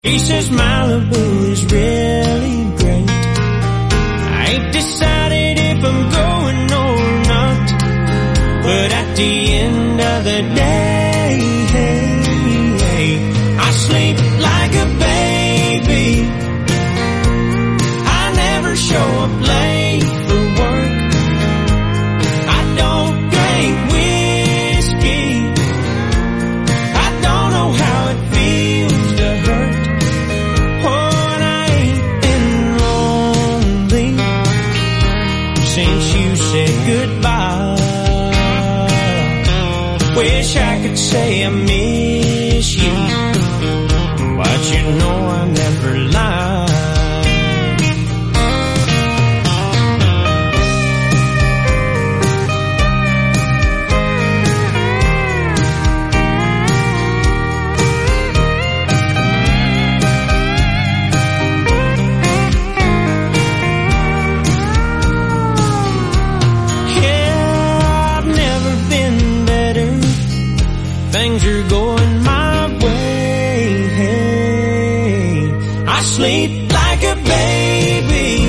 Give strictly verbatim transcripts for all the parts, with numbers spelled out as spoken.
He says Malibu is really great. I ain't decided if I'm going or not, but at the end of the day, hey, hey, I sleep like a baby. I never show up late for work. I don't drink whiskey. I don't know how it feels to hurt. Since you said goodbye, wish I could say I miss you, but you know I never lie. Things are going my way, hey. I sleep like a baby.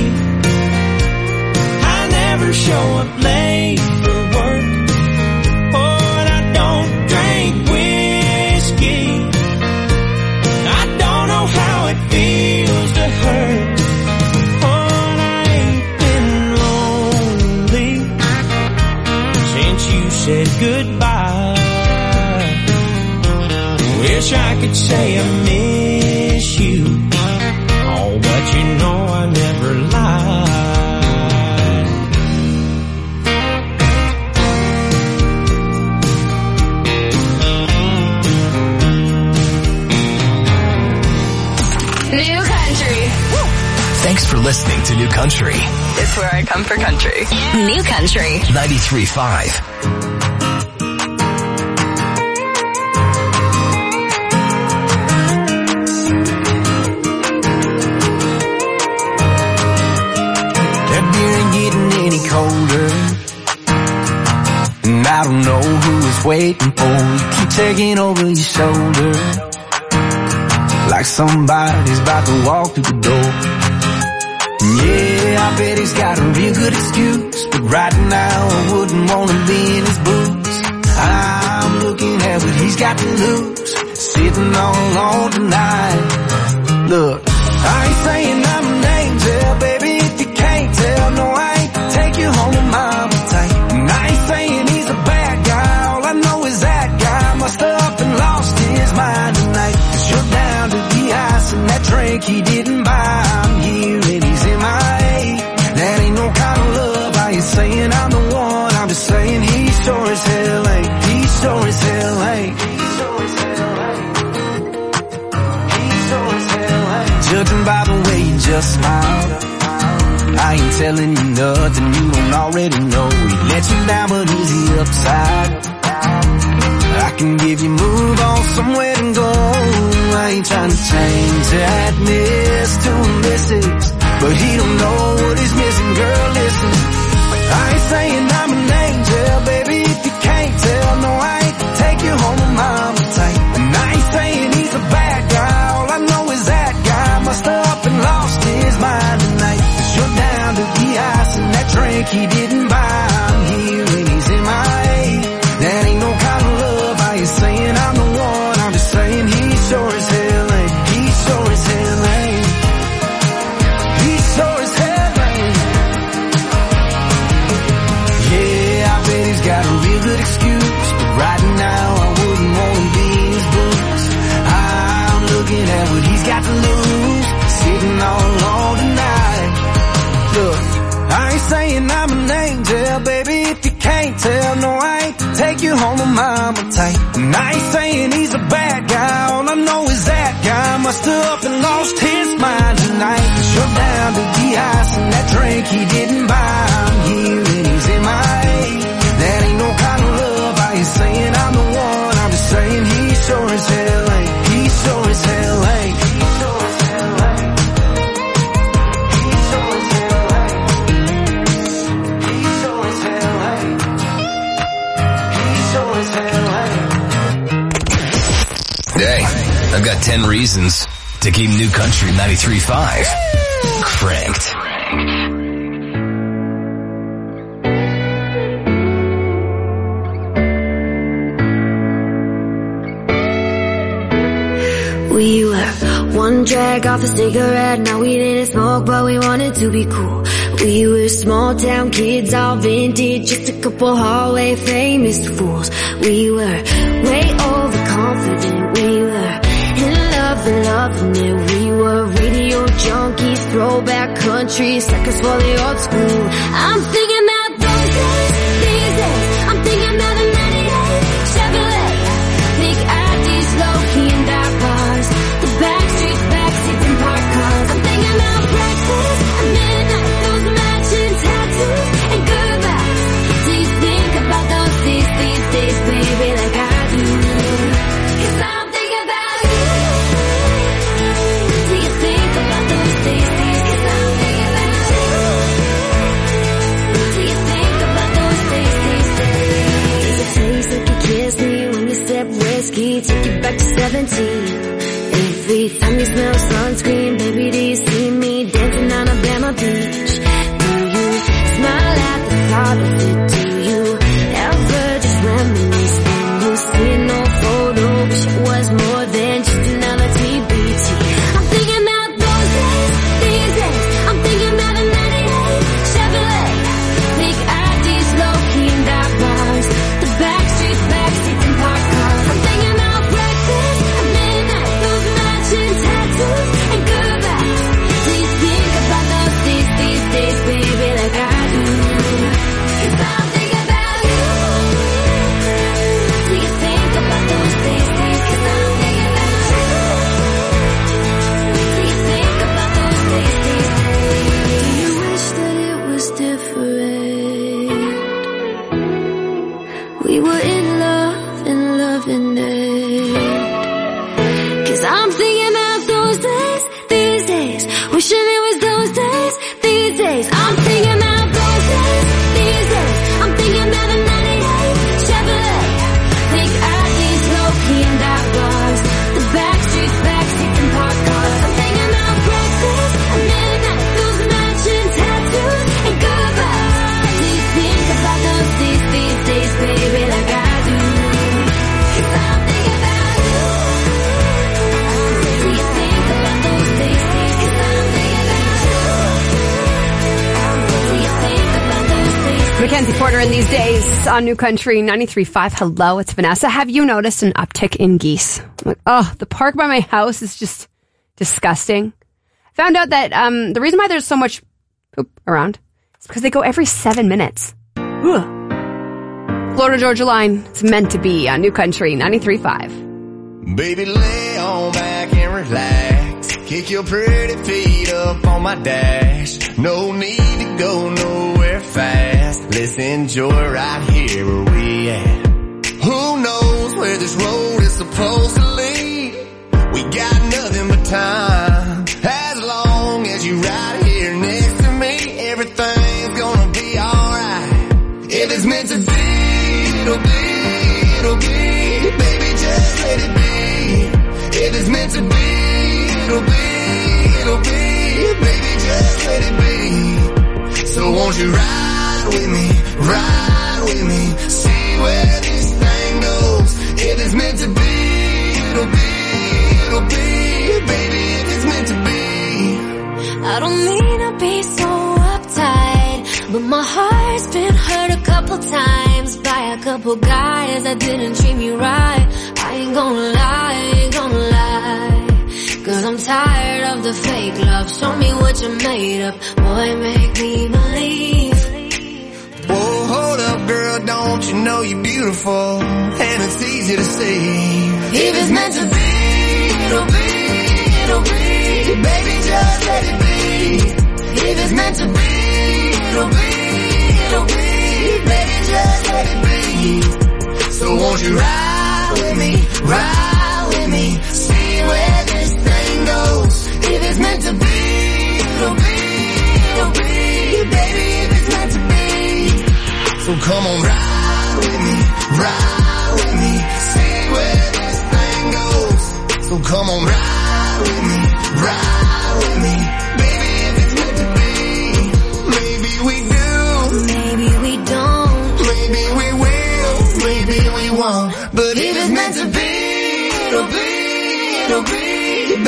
I never show up late for work. But I don't drink whiskey. I don't know how it feels to hurt. But I ain't been lonely since you said goodbye. Wish I could say I miss you, oh, but you know I never lied. New Country. Woo. Thanks for listening to New Country. It's where I come for country. Yeah. New Country. ninety-three point five. Colder, and I don't know who is waiting for you. Keep taking over your shoulder, like somebody's about to walk through the door. Yeah, I bet he's got a real good excuse, but right now I wouldn't want to be in his boots. I'm looking at what he's got to lose, sitting all alone tonight. Look, I ain't saying I'm an angel, baby, if you can't tell, no I ain't. Take you home to mama tight. And I ain't saying he's a bad guy. All I know is that guy must have up and lost his mind tonight. Cause you're down to the ice and that drink he didn't buy. I'm here and he's in my A. That ain't no kind of love. I ain't saying I'm the one. I'm just saying he sure as hell ain't. He sure as hell ain't. He sure as hell ain't. He sure as hell ain't. Judging by the way you just smiled, I ain't telling you nothing you don't already know. He let you down, but is he upside? I can give you move on somewhere to go. I ain't trying to change that miss to a missus, but he don't know what he's missing, girl, listen. I ain't saying I'm an angel, baby, if you can't tell, no I ain't. Take you home to mama tight. And I ain't saying he's a bad guy. All I know is that guy must have up and lost his mind tonight. You're down to the ice and that drink he didn't buy. I'm here and he's in my A. That ain't no kind of love. I ain't saying I'm the one. I'm just saying he sure as hell ain't. He sure as hell ain't. He sure as hell ain't. Yeah, I bet he's got a real good excuse, but right now I wouldn't want to be in his boots. I'm looking at what he's got to lose, sitting all alone tonight. Look, I ain't saying I'm an angel, baby, if you can't tell, no I ain't. Take you home to mama tight. And I ain't saying he's a bad guy. All I know is that guy must have up and lost his mind tonight. Cause you're down to the ice and that drink he didn't buy. I'm here and he's in my A. That ain't no kind of love. I ain't saying I'm the one. I'm just saying he sure as hell ain't. He sure as hell ain't. He sure as hell ain't. He sure as hell ain't. He sure as hell ain't. He sure as hell ain't. Hey, I've got ten reasons to keep New Country ninety-three point five cranked. We were one drag off a cigarette, now we didn't smoke, but we wanted to be cool. We were small town kids, all vintage, just a couple hallway famous fools. We were way overconfident, we were in love and loving it. We were radio junkies, throwback country, suckers for the old school. I'm thinking about those days, these days. I'm thinking about the ninety-eight Chevrolet, big I Ds, low-key and dark bars, the back streets, backseats and parked cars. I'm thinking about breakfast at midnight, those matching tattoos and goodbyes. Do you think about those days, these days, baby, like I do? 'Cause I'm thinking about you. Do you think about those days, days? 'Cause I'm thinking about you. Do you think about those days, days, days? Does it taste like you kissed me when you sip whiskey? Take you back to seventeen. Every time you smell sunscreen, baby, do you see me dancing on Alabama Beach? Do you smile at the thought of it? Do you ever just reminisce when you see an old photo? Wish it was more than just another T B T. I'm thinking about those days, these days. I'm thinking about the ninety-eight Chevrolet, big I Ds, low-key and dark bars, the back streets, backseats and parked cars. I'm thinking about breakfast at midnight, those matching tattoos and goodbyes. Do you think about those days, these days, baby, like I do? 'Cause I'm thinking about you. Do you think about those days, days? 'Cause I'm thinking about you. Do you think about those days, days, days? Do you wish that it was different? We were in love and loving it. 'Cause I'm thinking about those days, these days. Wishing it was those days, these days. I'm thinking about those days, these days. I'm thinking about the ninety-eight Chevrolet, big I Ds, low-key and dark bars, the back streets, backseats and parked cars. I'm thinking about breakfast at midnight, those matching tattoos and goodbyes. Do you think about those days, these days, baby, like I do? 'Cause I'm thinking about you. Do you think about those days, days? 'Cause I'm thinking about you. Do you think about those days? Mackenzie Porter in These Days on New Country ninety-three point five. Hello, it's Vanessa. Have you noticed an uptick in geese? Like, oh, the park by my house is just disgusting. Found out that um, the reason why there's so much poop around is because they go every seven minutes. Ugh. Florida Georgia Line, it's meant to be on New Country ninety-three point five. Baby, lay on back and relax. Kick your pretty feet up on my dash. No need to go nowhere fast. Let's enjoy right here where we at. Who knows where this road is supposed to lead? We got nothing but time. As long as you right here next to me, everything's gonna be alright. If it's meant to be, it'll be, it'll be. Baby, just let it be. If it's meant to be, it'll be, it'll be. Baby, just let it be. So won't you ride with me, ride with me, see where this thing goes. If it's meant to be, it'll be, it'll be. Baby, if it's meant to be. I don't mean to be so uptight, but my heart's been hurt a couple times by a couple guys that didn't treat me right. I ain't gonna lie, I ain't gonna lie. 'Cause I'm tired of the fake love. Show me what you're made of. Boy, make me believe. Whoa, hold up, girl, don't you know you're beautiful? And it's easy to see. If it's meant to be, it'll be, it'll be. Baby, just let it be. If it's meant to be, it'll be, it'll be. Baby, just let it be. So won't you ride with me, ride with me, see where this thing goes. If it's meant to be, it'll be, it'll be. Baby, if it's meant to be. So come on, ride with me, ride with me, see where this thing goes. So come on, ride with me,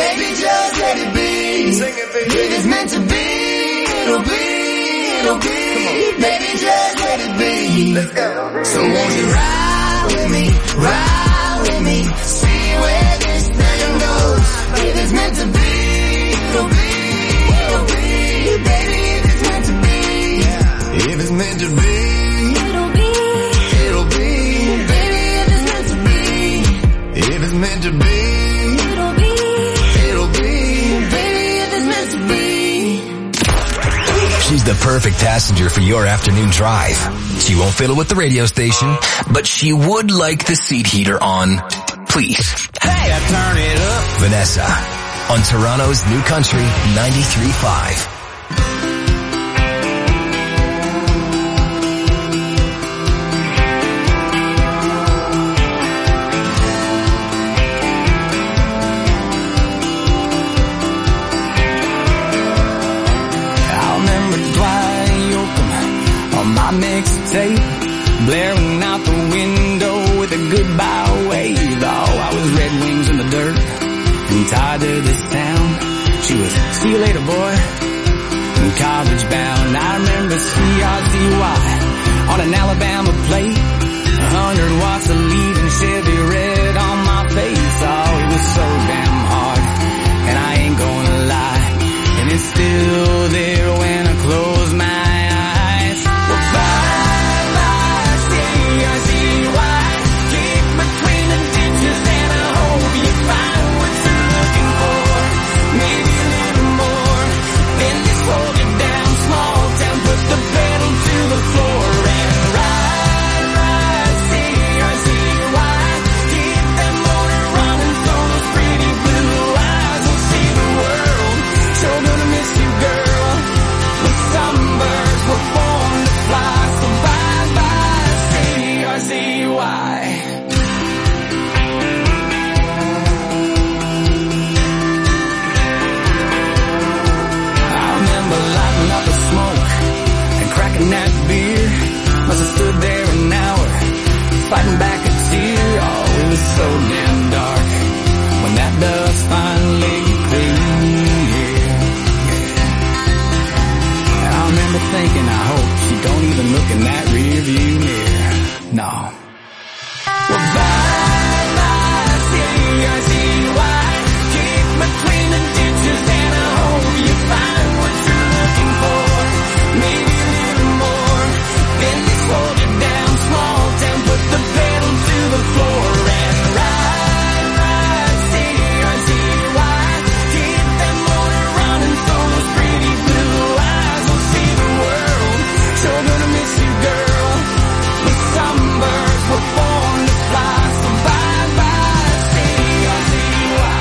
Baby, just let it be. If it's meant to be, it'll be, it'll be. Baby, just let it be. Let's go. So won't you ride with me, ride with me, see where this thing goes. If it's meant to be, it'll be, it'll be. Baby, if it's meant to be, if it's meant to be, it'll be, it'll be. Baby, if it's meant to be, if it's meant to be, it'll be, it'll be. Baby, if it's meant to be. She's the perfect passenger for your afternoon drive. She won't fiddle with the radio station, but she would like the seat heater on. Please. Hey, I turn it up. Vanessa on Toronto's New Country ninety-three point five. Mixtape, blaring out the window with a goodbye wave. Oh, I was Red Wings in the dirt and tied to this town. She was, see you later, boy, and college bound. I remember C R Z Y on an Alabama plate, a hundred watts of leaving Chevy red on my face. Oh, it was so damn hard, and I ain't gonna lie, and it's still there when I close my eyes. Fighting back a tear, oh, it was so damn dark when that dust finally cleared. Yeah. I remember thinking, I hope she don't even look in that rearview mirror. No. Well, bye, bye, C R Z Y, keep between the ditches, and I hope you find what you're looking for. Maybe a little more than this hold you down, small town, put the pedal to the floor and ride, ride, C R Z Y, keep that motor running for those pretty blue eyes. We'll see the world, sure gonna miss you, girl, but some birds were born to fly, so bye, bye, C R Z Y.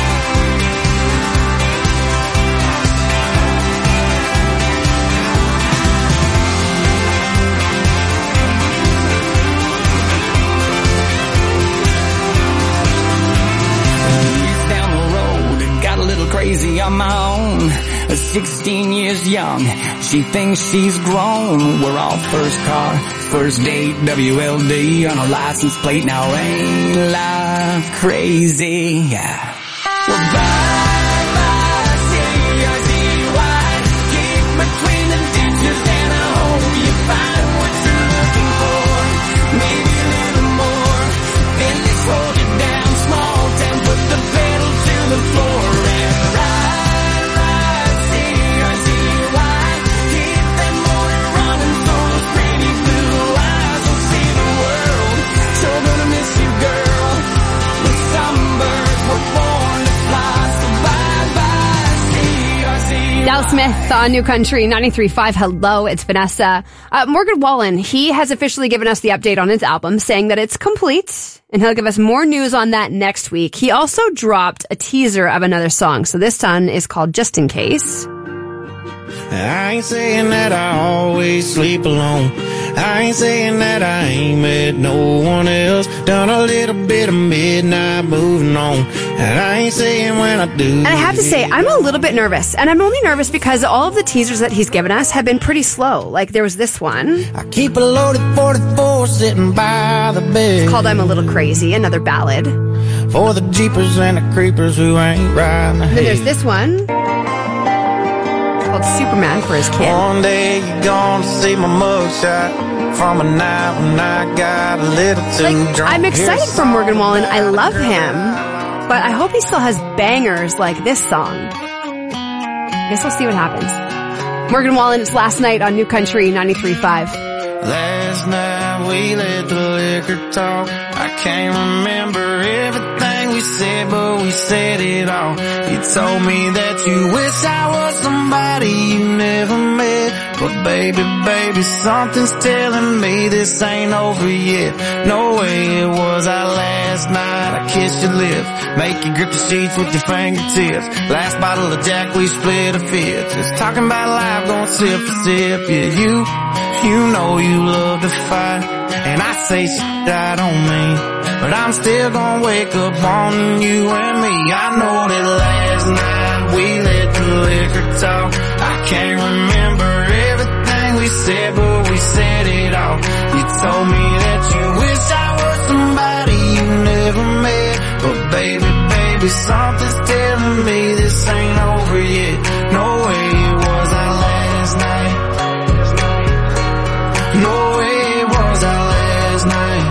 Crazy on my own, sixteen years young, she thinks she's grown. We're all first car, first date, W L D on a license plate. Now ain't life crazy? Yeah. Well, bye, bye, C R Z Y, keep between the ditches, and I hope you find what you're looking for. Maybe a little more than this hold you down, small town, put the pedal to the floor. Dal Smith on New Country ninety-three point five. Hello, it's Vanessa. Uh, Morgan Wallen, he has officially given us the update on his album, saying that it's complete, and he'll give us more news on that next week. He also dropped a teaser of another song, so this one is called Just In Case. I ain't saying that I always sleep alone. I ain't saying that I ain't met no one else. Done a little bit of midnight moving on. And I ain't saying when I do. And I have to say, I'm a little bit nervous. And I'm only nervous because all of the teasers that he's given us have been pretty slow. Like, there was this one. I keep a loaded forty-four sitting by the bed. It's called I'm a Little Crazy, another ballad. for the jeepers and the creepers who ain't riding the And then there's hay. this one called Superman for his kid. One day you're gonna see my mugshot from a night when I got a little too Like, drunk. I'm excited for Morgan Wallen. I love him, but I hope he still has bangers like this song. I guess we'll see what happens. Morgan Wallen, it's Last Night on New Country ninety-three point five. Last night we let the liquor talk. I can't remember everything we said, but we said it all. You told me that you wish I was somebody you never met. But baby, baby, something's telling me this ain't over yet. No way it was our last night. I kissed your lips, make you grip the sheets with your fingertips. Last bottle of Jack, we split a fifth. Just talking about life, going sip for sip. Yeah, you, you know you love to fight, and I say shit I don't mean, but I'm still gonna wake up wanting you and me. I know that last night we let the liquor talk. I can't remember everything we said, but we said it all. You told me that you wish I was somebody you never met, but baby, baby, something's telling me this ain't over yet. No way it was our last night. No way it was our last night.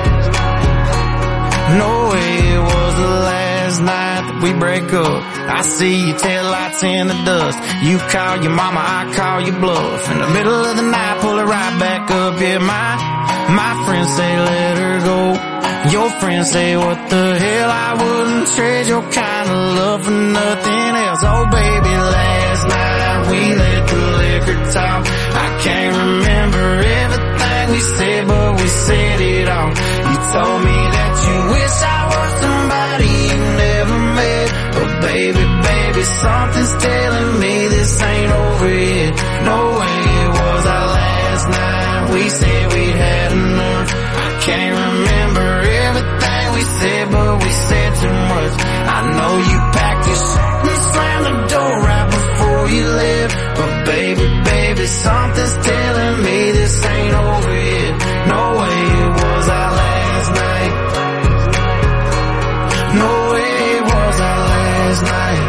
No way it was the last night that we break up. I see your taillights in the dust. You call your mama, I call your bluff. In the middle of the night, pull it right back up. Yeah, my, my friends say let her go. Your friends say what the hell, I wouldn't trade your kind of love for nothing else. Oh baby, last night we let the liquor talk. I can't remember everything we said, but we said it all. You told me that you wish I was somebody you never met, but baby, baby, something's telling me this ain't over yet. No way it was our last night. We said we'd had enough. I can't remember everything we said, but we said too much. I know you packed your shit and slammed the door right before you left, but baby, baby, something's telling me this ain't over yet. No way it was our last night. No way it was our last night.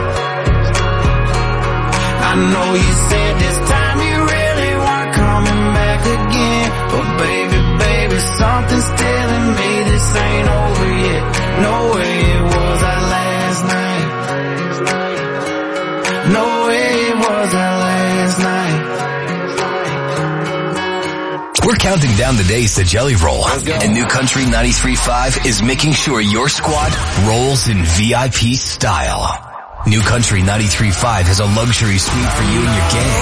I know you said this time you really weren't coming back again, but baby, baby, something's telling me this ain't over yet. No way it was our last night. No way it was our last night. We're counting down the days to Jelly Roll, and New Country ninety-three point five is making sure your squad rolls in V I P style. New Country ninety-three point five has a luxury suite for you and your gang.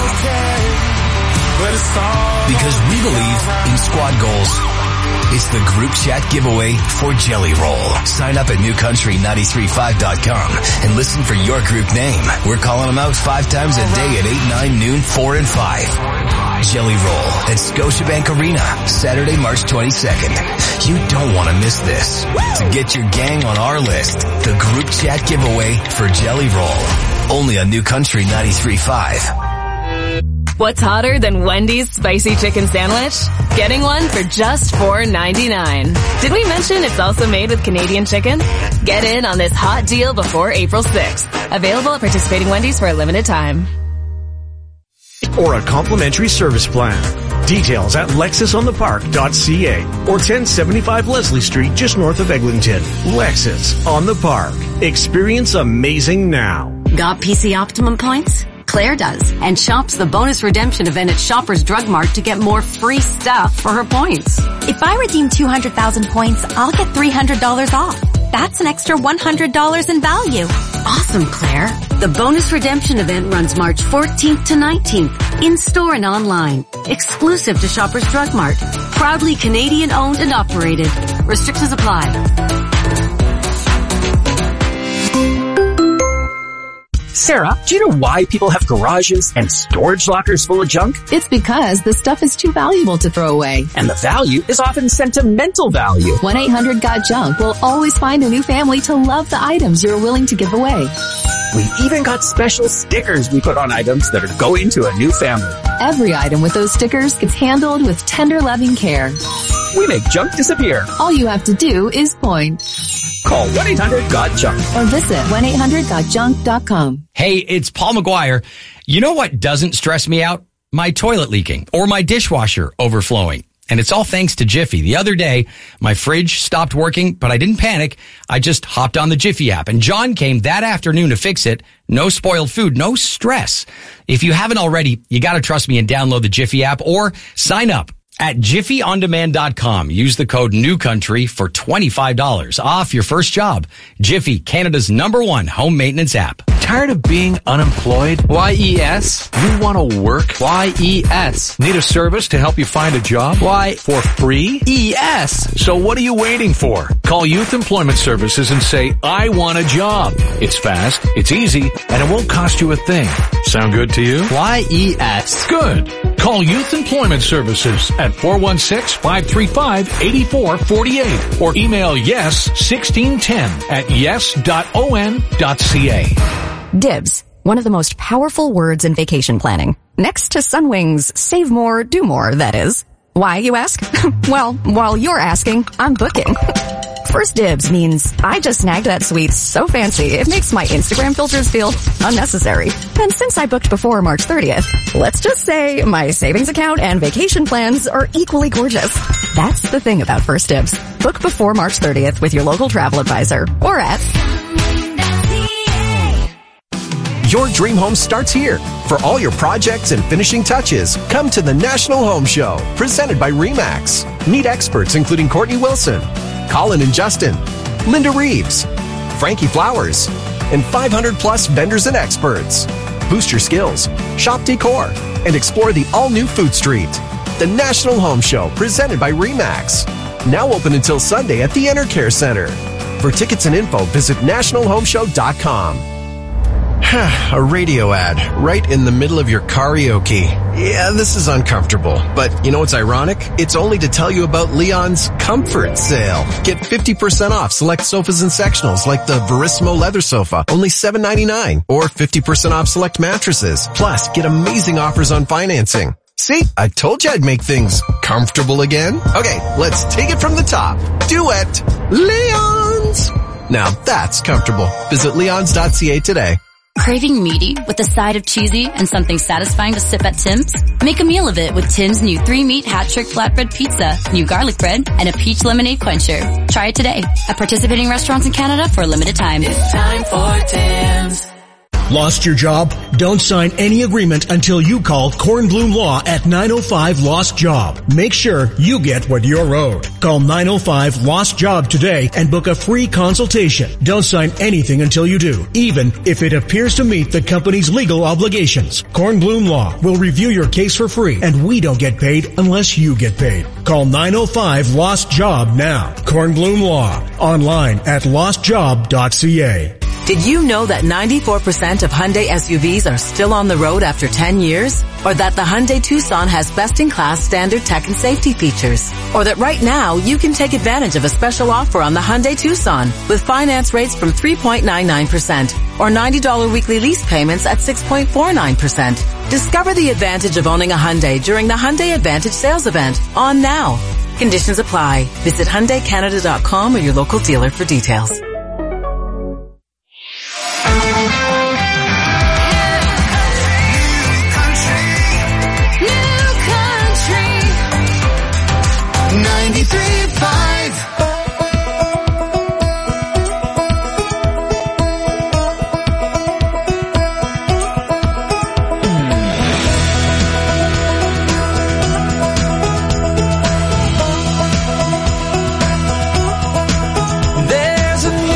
Because we believe in squad goals. It's the group chat giveaway for Jelly Roll. Sign up at new country nine three five dot com and listen for your group name. We're calling them out five times a day at eight, nine, noon, four, and five. Jelly Roll at Scotiabank Arena, Saturday, March twenty-second. You don't want to miss this. To get your gang on our list, the group chat giveaway for Jelly Roll. Only on New Country ninety-three point five. What's hotter than Wendy's spicy chicken sandwich? Getting one for just four ninety-nine. Did we mention it's also made with Canadian chicken? Get in on this hot deal before April sixth. Available at participating Wendy's for a limited time. Or a complimentary service plan. Details at lexus on the park dot c a or ten seventy-five Leslie Street just north of Eglinton. Lexus on the Park. Experience amazing now. Got P C Optimum points? Claire does, and shops the bonus redemption event at Shoppers Drug Mart to get more free stuff for her points. If I redeem two hundred thousand points, I'll get three hundred dollars off. That's an extra one hundred dollars in value. Awesome, Claire. The bonus redemption event runs March fourteenth to nineteenth, in-store and online. Exclusive to Shoppers Drug Mart. Proudly Canadian owned and operated. Restrictions apply. Sarah, do you know why people have garages and storage lockers full of junk? It's because the stuff is too valuable to throw away. And the value is often sentimental value. one eight hundred got junk will always find a new family to love the items you're willing to give away. We've even got special stickers we put on items that are going to a new family. Every item with those stickers gets handled with tender, loving care. We make junk disappear. All you have to do is point. Call one eight hundred got junk or visit one eight hundred got junk dot com. Hey, it's Paul McGuire. You know what doesn't stress me out? My toilet leaking or my dishwasher overflowing. And it's all thanks to Jiffy. The other day, my fridge stopped working, but I didn't panic. I just hopped on the Jiffy app, and John came that afternoon to fix it. No spoiled food, no stress. If you haven't already, you got to trust me and download the Jiffy app or sign up at jiffy on demand dot com. Use the code NEWCOUNTRY for twenty-five dollars off your first job. Jiffy, Canada's number one home maintenance app. Tired of being unemployed? Y E S. You want to work? Y E S. Need a service to help you find a job? Why? For free? E S. So what are you waiting for? Call Youth Employment Services and say, I want a job. It's fast, it's easy, and it won't cost you a thing. Sound good to you? Y E S. Good. Call Youth Employment Services at four one six, five three five, eight four four eight or email yes sixteen ten at yes dot o n dot c a. D I B S, one of the most powerful words in vacation planning. Next to Sunwing's save more, do more, that is. Why, you ask? Well, while you're asking, I'm booking. First dibs means I just snagged that suite so fancy it makes my Instagram filters feel unnecessary. And since I booked before March thirtieth, let's just say my savings account and vacation plans are equally gorgeous. That's the thing about First Dibs. Book before March thirtieth with your local travel advisor or at... Your dream home starts here. For all your projects and finishing touches, come to the National Home Show, presented by RE/MAX. Meet experts including Courtney Wilson, Colin and Justin, Linda Reeves, Frankie Flowers, and five hundred plus vendors and experts. Boost your skills, shop decor, and explore the all-new Food Street. The National Home Show, presented by RE/MAX. Now open until Sunday at the EnterCare Center. For tickets and info, visit national home show dot com. A radio ad right in the middle of your karaoke. Yeah, this is uncomfortable, but you know what's ironic? It's only to tell you about Leon's Comfort Sale. Get fifty percent off select sofas and sectionals like the Verissimo leather sofa, only seven ninety-nine, or fifty percent off select mattresses. Plus, get amazing offers on financing. See, I told you I'd make things comfortable again. Okay, let's take it from the top. Duet, Leon's. Now that's comfortable. Visit leons dot c a today. Craving meaty with a side of cheesy and something satisfying to sip at Tim's? Make a meal of it with Tim's new three-meat hat-trick flatbread pizza, new garlic bread, and a peach lemonade quencher. Try it today at participating restaurants in Canada for a limited time. It's time for Tim's. Lost your job? Don't sign any agreement until you call Kornblum Law at nine oh five Lost Job. Make sure you get what you're owed. Call nine oh five Lost Job today and book a free consultation. Don't sign anything until you do, even if it appears to meet the company's legal obligations. Kornblum Law will review your case for free, and we don't get paid unless you get paid. Call nine oh five Lost Job now. Kornblum Law. Online at lost job dot c a. Did you know that ninety-four percent of Hyundai S U Vs are still on the road after ten years? Or that the Hyundai Tucson has best-in-class standard tech and safety features? Or that right now you can take advantage of a special offer on the Hyundai Tucson with finance rates from three point nine nine percent or ninety dollars weekly lease payments at six point four nine percent. Discover the advantage of owning a Hyundai during the Hyundai Advantage sales event on now. Conditions apply. Visit Hyundai Canada dot com or your local dealer for details. ninety-three point five There's a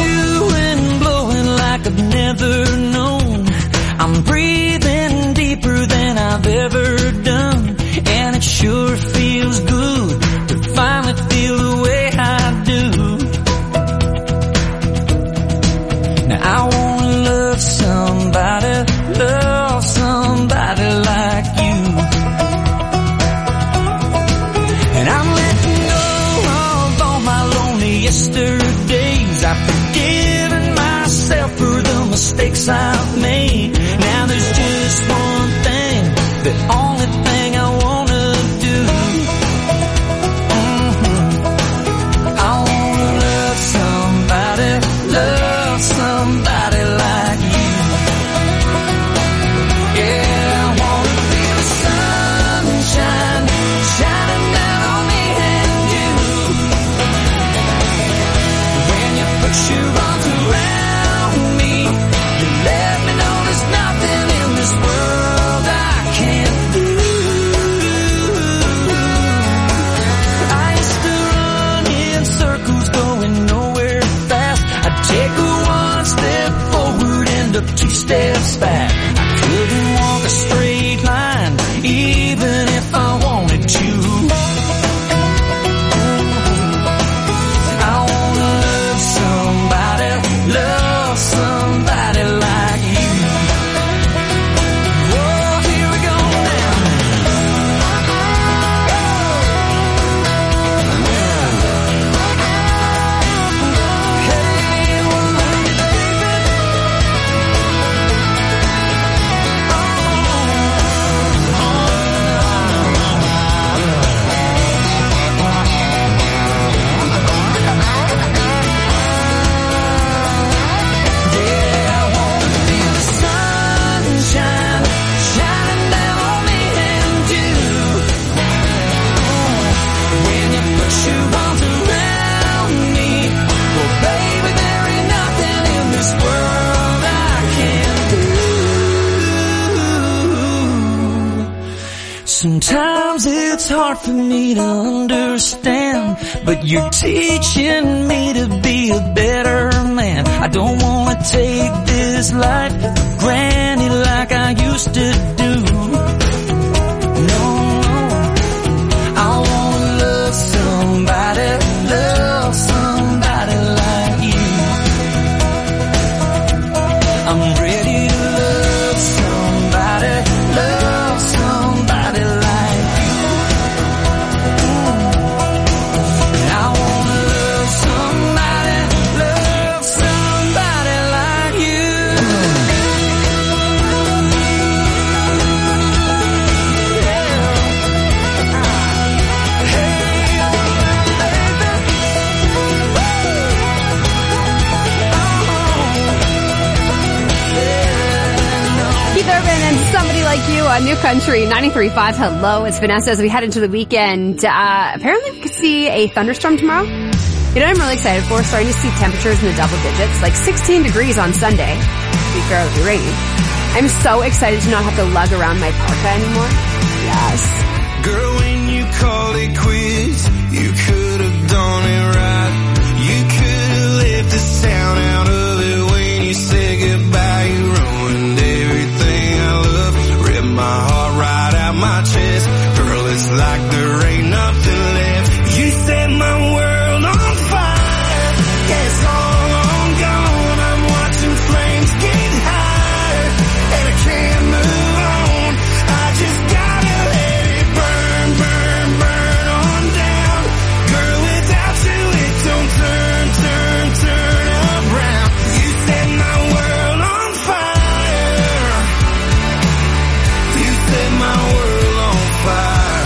Sometimes it's hard for me to understand, but you're teaching me to be a better man. I don't wanna take this life for granted like I used to do. No, I wanna love somebody, love somebody like you. I'm ready to love somebody, love somebody like you. I wanna love somebody, love somebody like you. Keith Urban and Somebody Like You on New Country ninety-three point five. Hello, it's Vanessa as we head into the weekend. Uh, apparently we could see a thunderstorm tomorrow. You know what I'm really excited for? Starting to see temperatures in the double digits, like sixteen degrees on Sunday. To be fair, it'll be raining. I'm so excited to not have to lug around my parka anymore. Yes. Girl, when you called it quits, you could have done it right. You could have left the sound out of it when you said goodbye. You ruined everything I love, ripped my heart right out my chest. Girl, it's like there ain't nothing left. You set my world on fire. Yeah, it's all on gone. I'm watching flames get higher, and I can't move on. I just gotta let it burn, burn, burn on down. Girl, without you it don't turn, turn, turn around. You set my world on fire. You set my world on fire.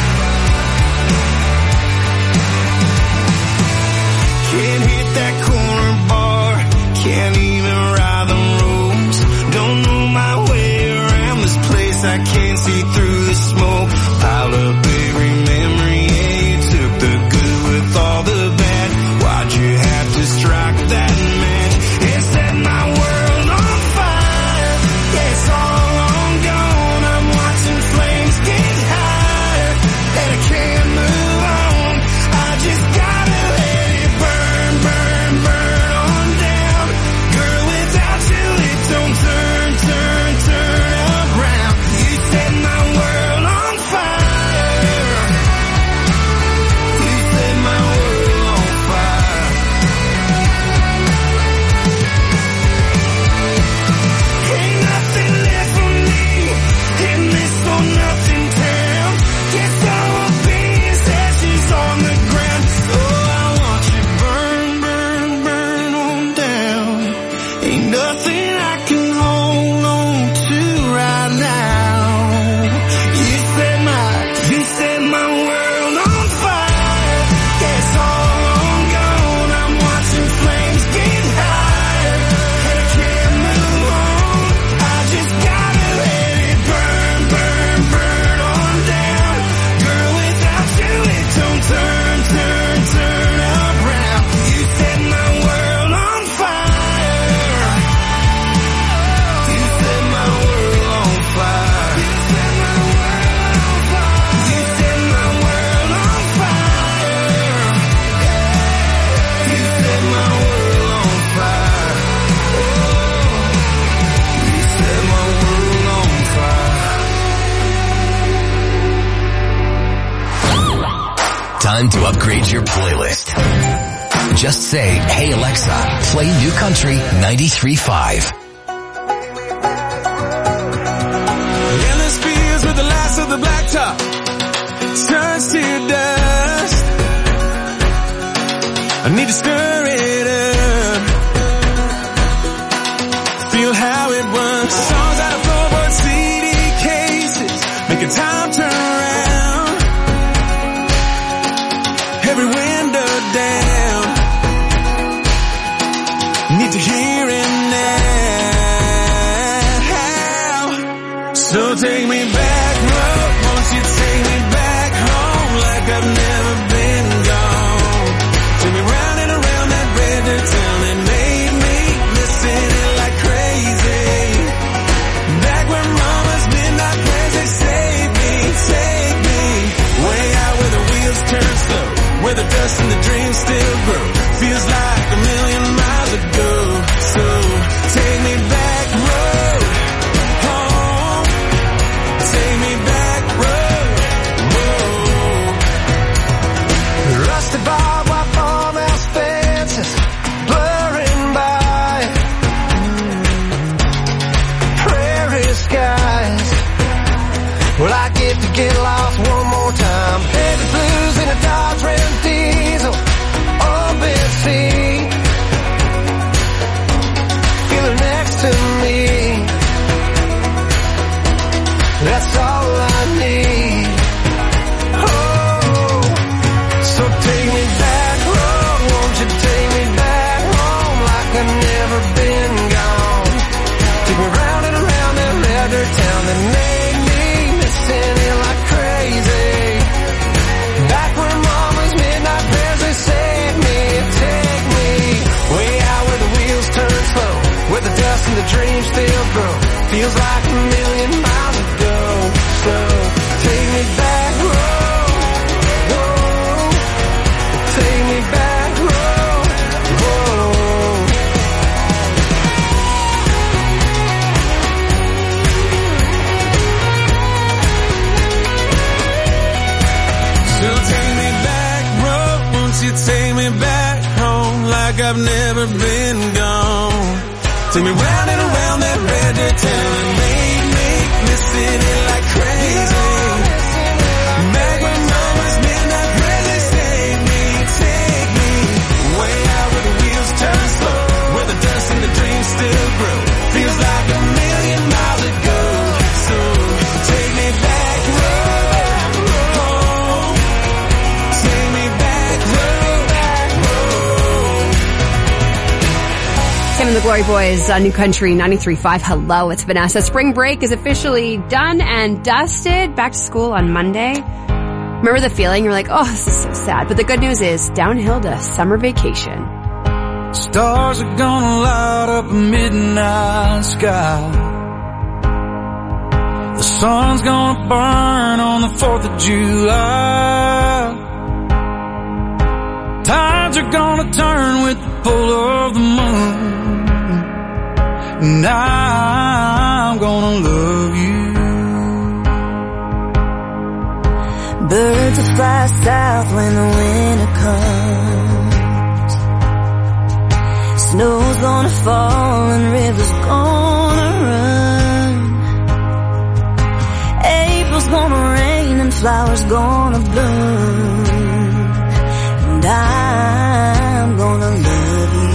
Can't hit that corner bar, can't even ride the roads. Don't know my way around this place, I can't see through the smoke. Piled up every memory, yeah, you took the good with all the bad. Why'd you have to strike that match and set my world on fire? Yeah, it's all on gone. I'm watching flames get higher, and I can't move on. I just gotta let it burn, burn, burn on down. Girl, without you it don't turn, turn, turn around. You set my world on fire. You set my world on fire. Ain't nothing left for me in this for nothing town. Guess I will be as ashes on the ground. So I want you burn, burn, burn on down. Ain't nothing I can hold on to right now. You set my, you set my world on fire. Yeah, it's all on gone. I'm watching flames get higher, and I can't move on. I just gotta let it burn, burn, burn on down. Girl, without you it don't turn, turn, turn around. You set my world on fire. You set my world on fire. You set my world on fire. You set my world on fire. You set my world on fire. You set my world on fire. Time to upgrade your playlist. Just say, hey Alexa, play New Country ninety-three point five. Endless fields with the last of the blacktop turns to dust. I need to stir it up. Feel how it runs. Songs out of floorboard C D cases, making time turn around. Every window down. Need to hear it now. So take me back, love. Won't you take me back home like I've never been gone? Take me round and around that red dirt town that made me listen it like crazy. Back where mama's midnight prayers, they saved me. Saved dust and the dreams still grow. Feels like a million miles ago. So take me back road home. Take me back road. Whoa. Rusted barbed wire farmhouse fences blurring by. Prairie skies. Well, I get to get lost one more time. Heavy blues in a Dodge Ram diesel. Open sea. Feel her next to me. That's all I need. Oh, so take me back road. Won't you take me back home like I've never been gone? Take me round and around that red dirt town that made me missing it like crazy. Back where mama's midnight prayers, they save me, take me way out where the wheels turn slow, where the dust and the dreams still grow. Feels like a million miles ago. So take me back road, whoa. Take me back road, whoa. So take me back road, won't you take me back home like I've never been gone? Take me round and around that red dirt town and made me missing it like crazy. Back when mama's midnight prayers, they save me, take me way out where the wheels turn slow, where the dust and the dreams still grow. Feels like a million miles ago. So take me back road home. Take me back road, road. Tim and the Glory Boys on New Country ninety-three point five. Hello, it's Vanessa. Spring break is officially done and dusted. Back to school on Monday. Remember the feeling? You're like, oh, this is so sad. But the good news is downhill to summer vacation. Stars are gonna light up a midnight sky. The sun's gonna burn on the fourth of July. Tides are gonna turn with the pull of the moon. And I'm gonna love you. Birds will fly south when the winter comes. Snow's gonna fall and rivers gonna run. April's gonna rain and flowers gonna bloom. And I'm gonna love you.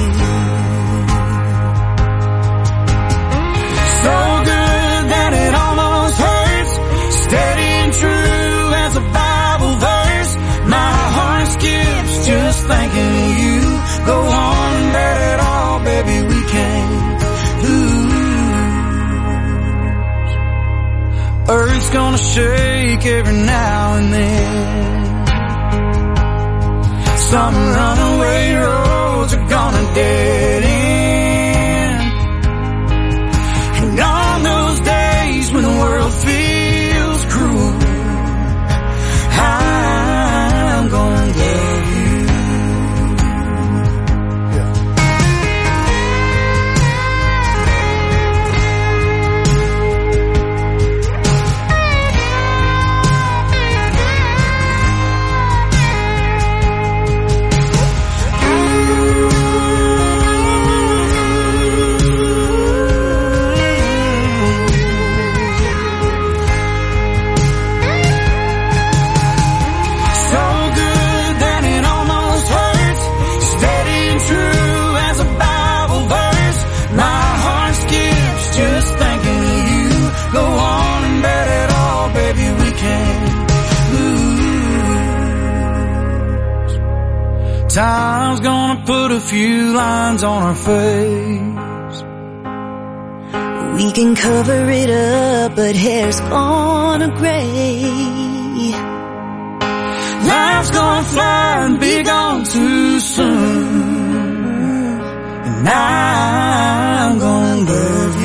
So good that it almost hurts. Steady and true as a Bible verse. My heart skips just thinking of you. Go on and bet it all, baby, we can't lose. Earth's gonna shake every now and then. Some runaway roads are gonna dead end. And on those days when the world feels cruel, I'm gonna love you. Time's gonna put a few lines on our face. We can cover it up, but hair's gonna gray. Life's gonna fly and be gone too soon. And I'm gonna love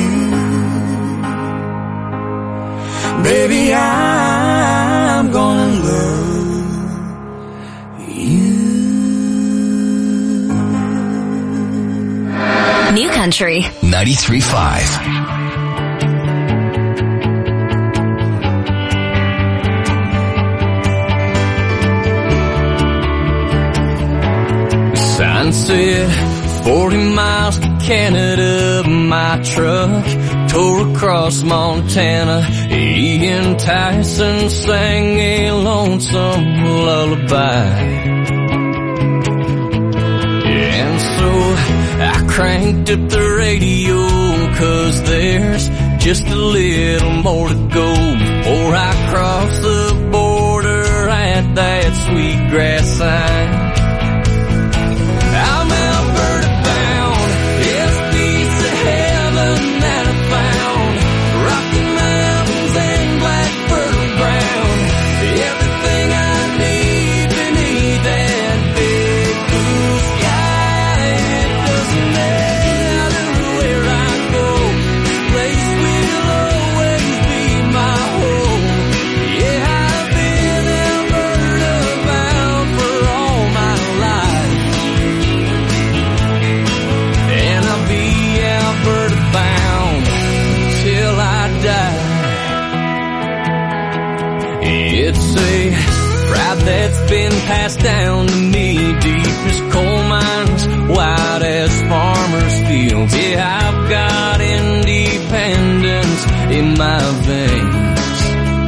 you. Baby, I'm gonna love you. Country. ninety-three point five. Sign said forty miles to Canada, my truck tore across Montana. Ian Tyson sang a lonesome lullaby. And so I cranked up the radio, 'cause there's just a little more to go before I cross the border at that Sweetgrass sign. I'm Alberta bound, it's a piece of heaven that I found. Rocky Mountains and black fertile ground, everything I need beneath that big blue sky. It doesn't matter where I go, this place will always be my home. Yeah, I've been Alberta bound for all my life, and I'll be Alberta bound till I die. It's a pride that's been passed down to me, deep as coal mines, wide as farmers' fields. Yeah, I've got independence in my veins.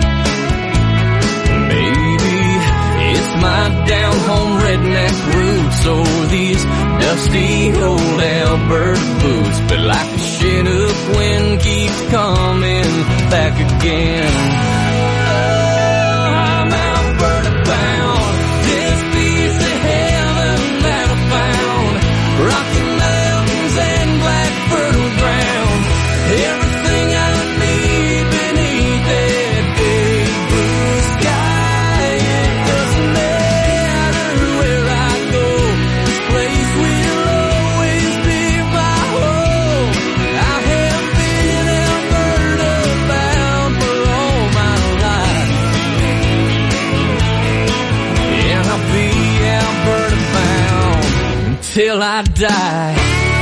Maybe it's my down-home redneck roots, or these dusty old Alberta boots. But like a Chinook wind keeps coming back again. Oh, I'm Alberta bound, this piece of heaven that I found. Rocky Mountains and black fertile ground, everything I need beneath that big blue sky. It doesn't matter where I go, this place will always be my home. I have been Alberta bound for all my life, and I'll be Alberta bound until I die.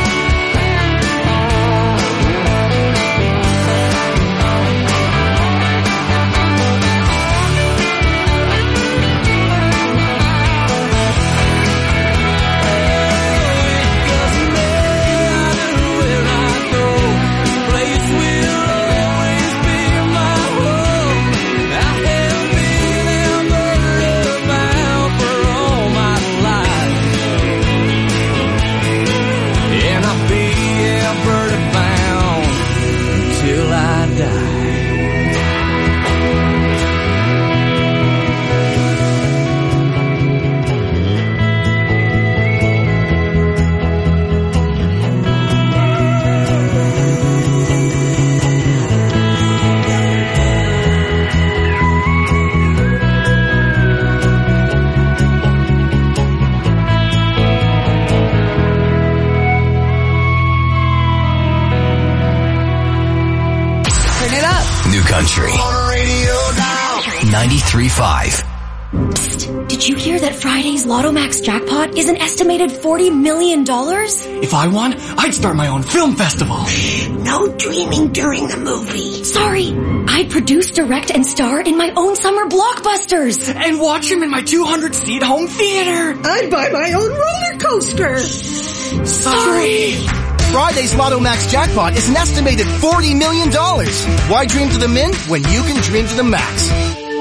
Country. ninety-three point five. Did you hear that Friday's Lotto Max jackpot is an estimated forty million dollars? If I won, I'd start my own film festival. No dreaming during the movie. Sorry, I'd produce, direct, and star in my own summer blockbusters. And watch them in my two hundred seat home theater. I'd buy my own roller coaster. Sorry. Friday's Lotto Max jackpot is an estimated forty million dollars. Why dream to the min when you can dream to the max?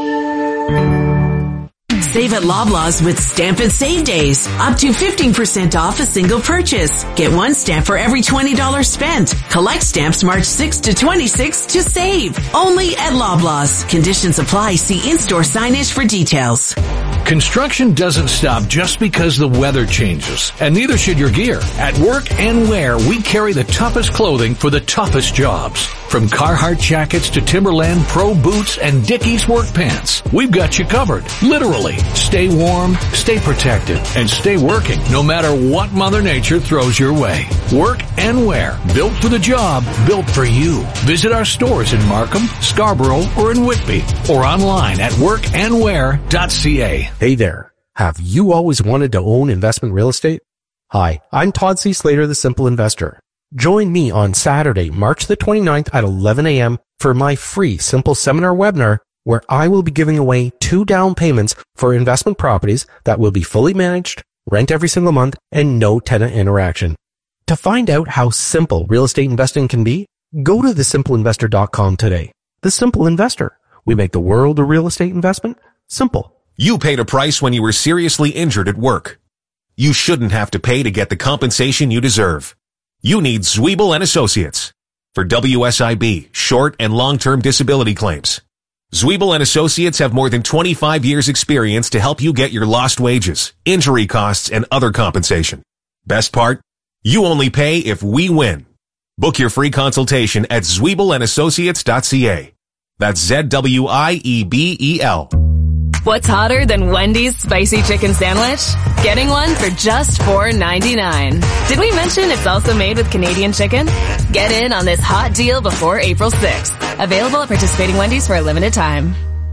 Save at Loblaws with Stamp and Save Days. Up to fifteen percent off a single purchase. Get one stamp for every twenty dollars spent. Collect stamps March sixth to twenty-sixth to save. Only at Loblaws. Conditions apply. See in-store signage for details. Construction doesn't stop just because the weather changes, and neither should your gear. At Work and Wear, we carry the toughest clothing for the toughest jobs. From Carhartt jackets to Timberland Pro boots and Dickies work pants, we've got you covered. Literally, stay warm, stay protected, and stay working no matter what Mother Nature throws your way. Work and Wear, built for the job, built for you. Visit our stores in Markham, Scarborough, or in Whitby, or online at work and wear dot c a. Hey there. Have you always wanted to own investment real estate? Hi, I'm Todd C. Slater, the Simple Investor. Join me on Saturday, March the twenty-ninth at eleven a.m. for my free Simple Seminar webinar, where I will be giving away two down payments for investment properties that will be fully managed, rent every single month, and no tenant interaction. To find out how simple real estate investing can be, go to the simple investor dot com today. The Simple Investor. We make the world of real estate investment simple. You paid a price when you were seriously injured at work. You shouldn't have to pay to get the compensation you deserve. You need Zwiebel and Associates for W S I B, short and long-term disability claims. Zwiebel and Associates have more than twenty-five years experience to help you get your lost wages, injury costs, and other compensation. Best part? You only pay if we win. Book your free consultation at zwiebel and associates dot c a. That's Z W I E B E L. What's hotter than Wendy's spicy chicken sandwich? Getting one for just four ninety-nine. Did we mention it's also made with Canadian chicken? Get in on this hot deal before April sixth. Available at participating Wendy's for a limited time.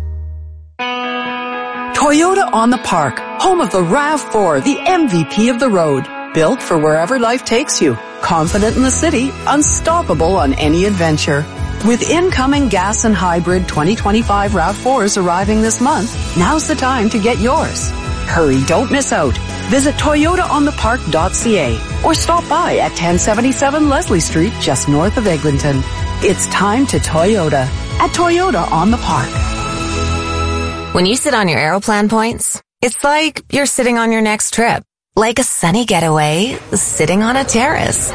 Toyota on the Park, home of the RAV four, the M V P of the road. Built for wherever life takes you. Confident in the city, unstoppable on any adventure. With incoming gas and hybrid twenty twenty-five RAV fours arriving this month, now's the time to get yours. Hurry, don't miss out. Visit toyota on the park dot c a or stop by at ten seventy-seven Leslie Street, just north of Eglinton. It's time to Toyota at Toyota on the Park. When you sit on your Aeroplan points, it's like you're sitting on your next trip. Like a sunny getaway, sitting on a terrace.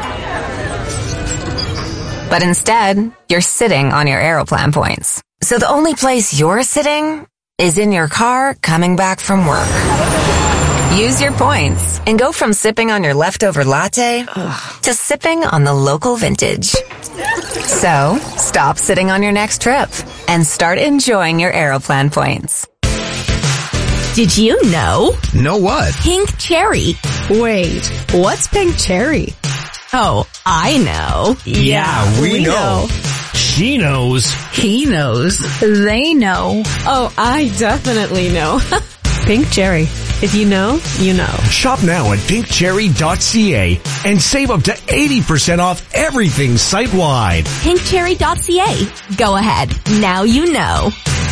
But instead, you're sitting on your Aeroplan points. So the only place you're sitting is in your car coming back from work. Use your points and go from sipping on your leftover latte to sipping on the local vintage. So, stop sitting on your next trip and start enjoying your Aeroplan points. Did you know? Know what? Pink cherry. Wait, what's pink cherry? Oh, I know. Yeah, we, we know. know. She knows. He knows. They know. Oh, I definitely know. Pink cherry. If you know, you know. Shop now at pink cherry dot c a and save up to eighty percent off everything site-wide. pink cherry dot c a. Go ahead. Now you know.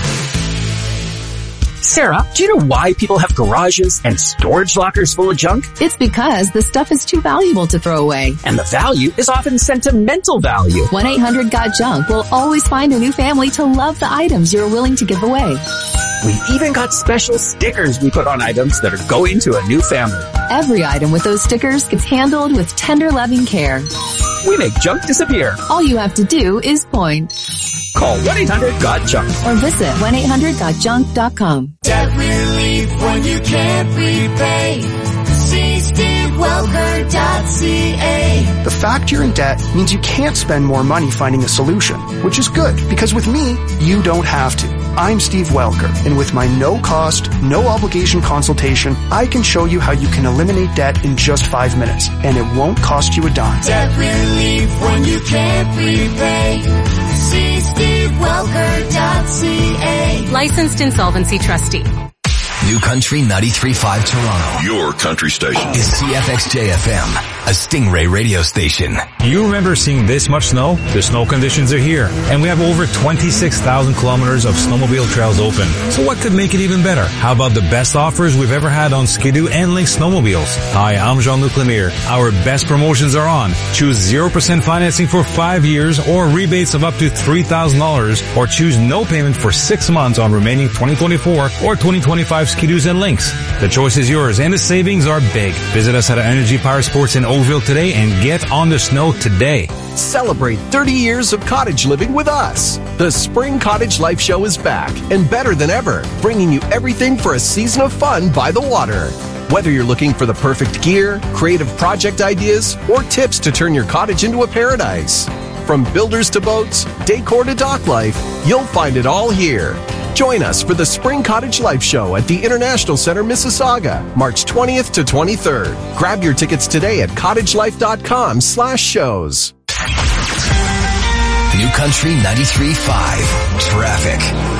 Sarah, do you know why people have garages and storage lockers full of junk? It's because the stuff is too valuable to throw away. And the value is often sentimental value. one eight hundred got junk will always find a new family to love the items you're willing to give away. We've even got special stickers we put on items that are going to a new family. Every item with those stickers gets handled with tender, loving care. We make junk disappear. All you have to do is point. Call one eight hundred got junk. Or visit one eight hundred got junk dot com. Debt relief when you can't repay. See steve welker dot c a. The fact you're in debt means you can't spend more money finding a solution, which is good because with me, you don't have to. I'm Steve Welker, and with my no-cost, no-obligation consultation, I can show you how you can eliminate debt in just five minutes, and it won't cost you a dime. Debt relief when you can't repay. See steve welker dot c a. Licensed insolvency trustee. New Country ninety-three point five Toronto. Your country station. Is C F X J F M, a Stingray radio station. You remember seeing this much snow? The snow conditions are here, and we have over twenty-six thousand kilometers of snowmobile trails open. So what could make it even better? How about the best offers we've ever had on Ski-Doo and Lynx snowmobiles? Hi, I'm Jean-Luc Lemire. Our best promotions are on. Choose zero percent financing for five years or rebates of up to three thousand dollars, or choose no payment for six months on remaining twenty twenty-four or twenty twenty-five Ski-Doos and Lynx. The choice is yours, and the savings are big. Visit us at Energy Power Sports in Oakville today and get on the snow today. Celebrate thirty years of cottage living with us. The Spring Cottage Life Show is back and better than ever, bringing you everything for a season of fun by the water. Whether you're looking for the perfect gear, creative project ideas, or tips to turn your cottage into a paradise. From builders to boats, decor to dock life, you'll find it all here. Join us for the Spring Cottage Life Show at the International Center, Mississauga, March twentieth to twenty-third. Grab your tickets today at cottagelife.com slash shows. New Country ninety-three point five. Traffic.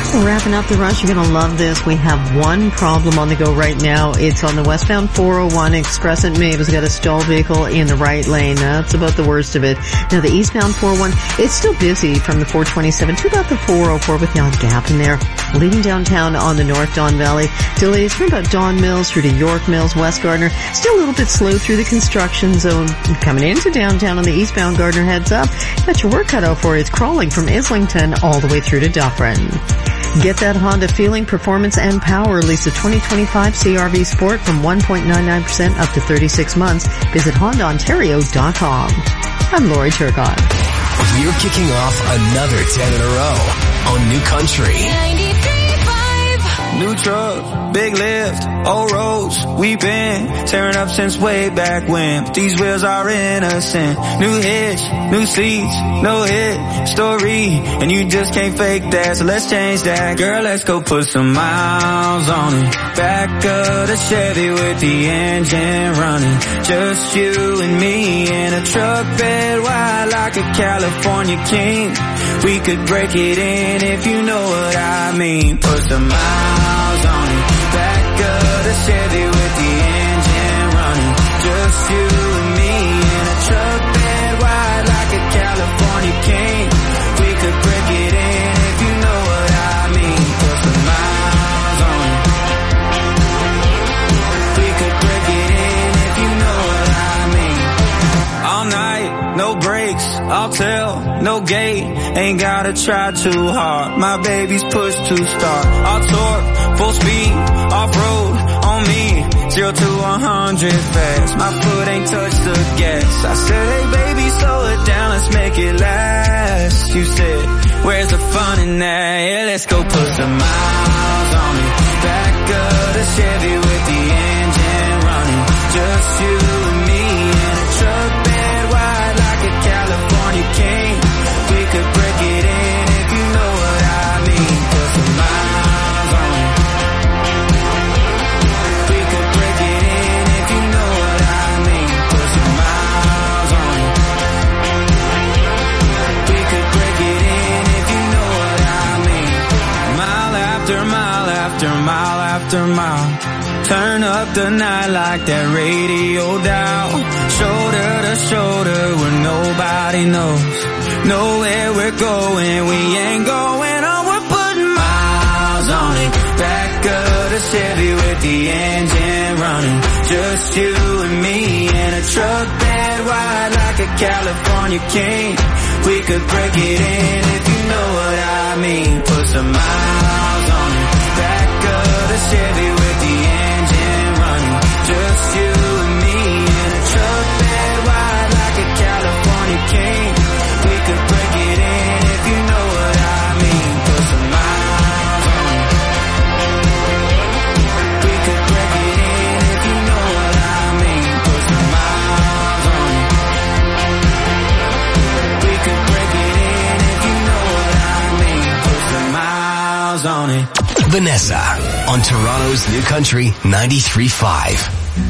Wrapping up the rush, you're going to love this. We have one problem on the go right now. It's on the westbound four oh one Express at Maeve. It's got a stalled vehicle in the right lane. That's about the worst of it. Now the eastbound four oh one, it's still busy from the four twenty-seven to about the four oh four with no gap in there. Leading downtown on the North Don Valley. Delays from about Don Mills through to York Mills, West Gardner. Still a little bit slow through the construction zone. Coming into downtown on the eastbound Gardner, heads up. Got your work cut out for you. It's crawling from Islington all the way through to Dufferin. Get that Honda feeling, performance, and power. Lease a twenty twenty-five C R V Sport from one point nine nine percent up to thirty-six months. Visit honda ontario dot com. I'm Lori Turcott. We're kicking off another ten in a row on New Country. New truck, big lift, old roads, we've been tearing up since way back when. These wheels are innocent. New hitch, new seats, no hit story, and you just can't fake that, so let's change that. Girl, let's go put some miles on it. Back of the Chevy with the engine running. Just you and me in a truck bed wide like a California king. We could break it in if you know what I mean. Put some miles on it. Back of the Chevy with the engine running. Just you and me in a truck bed wide like a California king. We could break it in if you know what I mean. Put some miles on it. We could break it in if you know what I mean. All night, no brakes, I'll tell, no gate. Ain't gotta try too hard. My baby's push to start. I'll torque, full speed, off-road, on me. Zero to a hundred fast. My foot ain't touched the gas. I said, hey baby, slow it down, let's make it last. You said, where's the fun in that? Yeah, let's go put some miles on it. Back of the Chevy with the engine running. Just you and me in a truck bed wide like a California king. We could break it in if you know what I mean. Put some miles on it. We could break it in if you know what I mean. Put some miles on it. We could break it in if you know what I mean. Mile after mile after mile after mile. Turn up the night like that radio dial. Shoulder to shoulder where nobody knows. Know where we're going, we ain't going on, we're putting miles on it. Back of the Chevy with the engine running. Just you and me in a truck bed wide like a California king. We could break it in if you know what I mean. Put some miles on it. Back of the Chevy with the engine running. Just you and me in a truck bed wide like a California king. We could break it in if you know what I mean. Put some miles on it. We could break it in if you know what I mean. Put some miles on it. We could break it in if you know what I mean. Put some miles on it. Vanessa on Toronto's New Country ninety-three point five.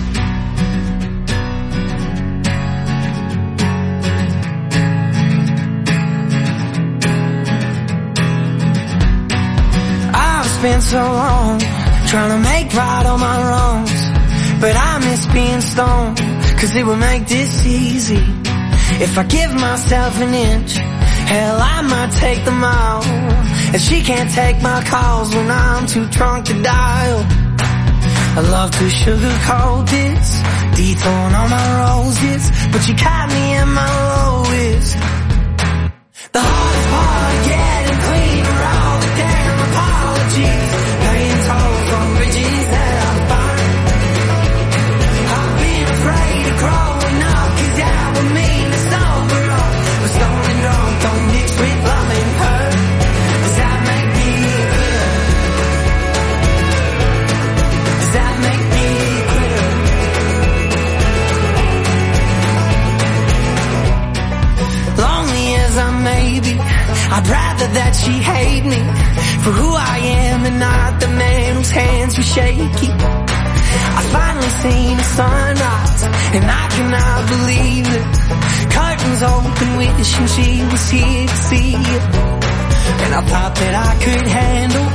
Been so long trying to make right all my wrongs, but I miss being stoned, cause it would make this easy. If I give myself an inch, hell I might take the mile. And she can't take my calls when I'm too drunk to dial. I love to sugarcoat this, detouring all my roses, but you caught me in my lowest. The hardest part of getting clean are all the damn apologies, paying toll from bridges that I'm fine. I've been afraid of growing up, cause that would mean it's over up. But stoned and drunk don't mix with love and hurt. Does that make me clear? Does that make me clear? Lonely as I may be, I'd rather that she hate me for who I am and not the man whose hands were shaky. I finally seen the sunrise and I cannot believe it. Curtains open wishing she was here to see it. And I thought that I could handle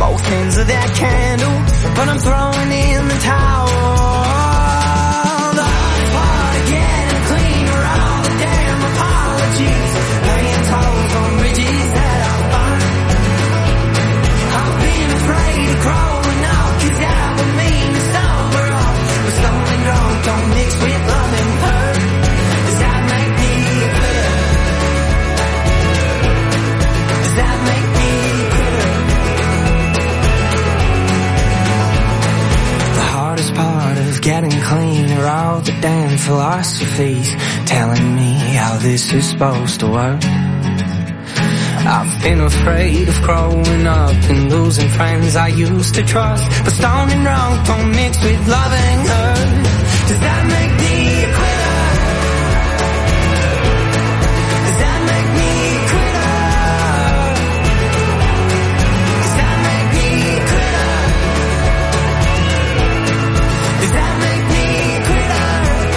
both ends of that candle, but I'm throwing in the towel. The hardest part of getting clean are all the damn apologies, laying toes on bridges that I've burned. I've been afraid of growing up, 'cause that would mean to sober up. But stoned and drunk don't mix with love and hurt. Does that make me a quitter? Does that make me a quitter? The hardest part of getting clean are all the damn philosophies telling me how this is supposed to work. I've been afraid of growing up and losing friends I used to trust. But stoned and drunk don't mix with love and hurt. Does that make me a quitter? Does that make me a quitter? Does that make me a quitter? Does that make me a quitter?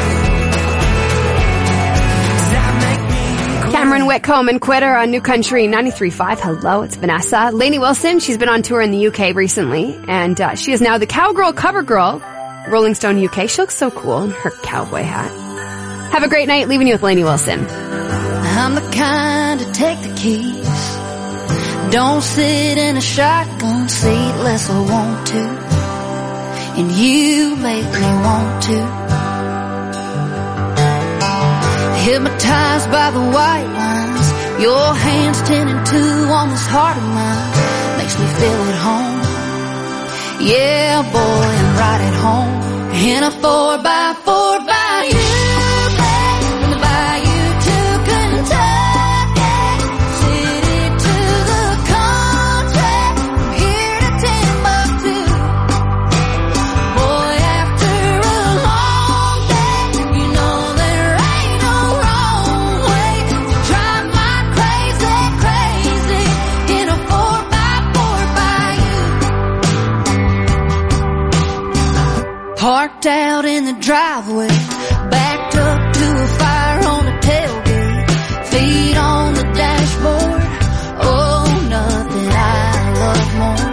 Does that make me a quitter? Cameron Whitcomb and Quitter on New Country ninety-three point five. Hello, it's Vanessa. Lainey Wilson, she's been on tour in the U K recently, and uh, she is now the Cowgirl cover girl, Rolling Stone U K. She looks so cool in her cowboy hat. Have a great night. Leaving you with Lainey Wilson. I'm the kind to take the keys, don't sit in a shotgun seat unless I want to, and you make me want to. Hypnotized by the white lines, your hands tending to on this heart of mine, makes me feel at home. Yeah, boy, I'm right at home. In a four by four by you, babe, from the bayou to Kentucky, city to the country, from here to Timbuktu. Boy, after a long day, you know there ain't no wrong way to drive my crazy, crazy in a four by four by you. Parked out in the driveway, backed up to a fire on the tailgate, feet on the dashboard. Oh, nothing I love more.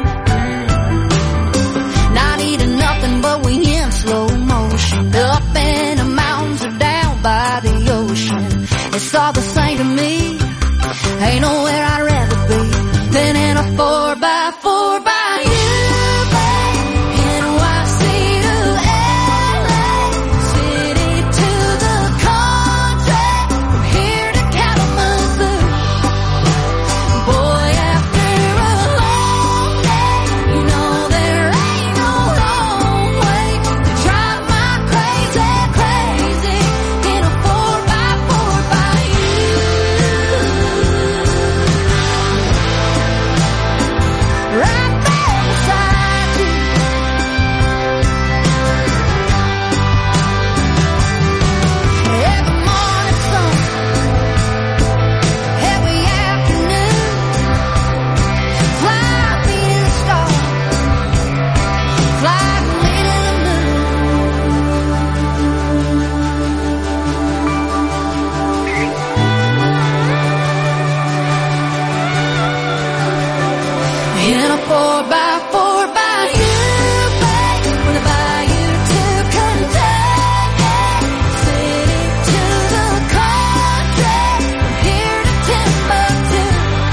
Not eating nothing, but we in slow motion, up in the mountains or down by the ocean. It's all the same to me. Ain't nowhere I'd rather be than in a four by four by you, babe. N Y C to L A, city to the country, from here to Kalamazoo. Boy, after a long day, you know there ain't no wrong way to drive my crazy, crazy in a four by four by you. Right there beside you. Every morning sun, every afternoon, fly me to the stars, fly me to the moon. In a four by four by you, babe, from the bayou to Kentucky, city to the country, from here to Timbuktu.